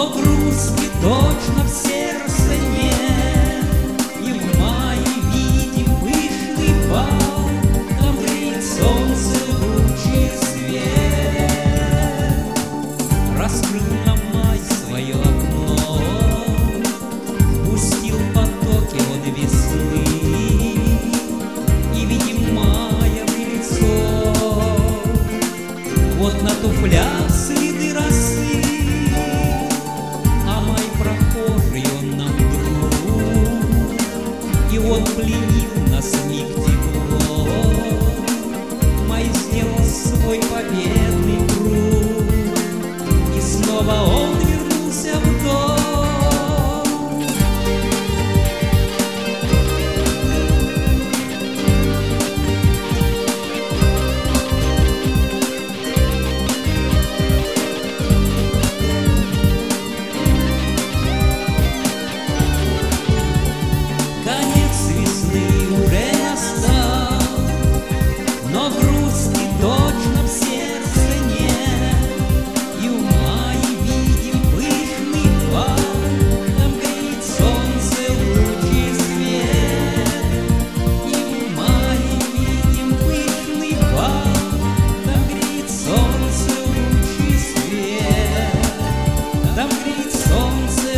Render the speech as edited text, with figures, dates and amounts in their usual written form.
но грусти точно в сердце нет. И в мае видим пышный бал, там греет солнце лучи свет. Раскрыл нам май свое окно, пустил потоки от весны, и видим маевое лицо. Вот на туфлях следы росы, а май прохожий он нам друг, и он пленил нас в миг тепло. Май сделал свой победный круг, и снова он вернулся в дом. Конец весны уже настал, но грусти точно в сердце нет. И в мае видим пышный бал, там греет солнце лучи свет. И в мае видим пышный бал, там греет солнце лучи свет. Там греет солнце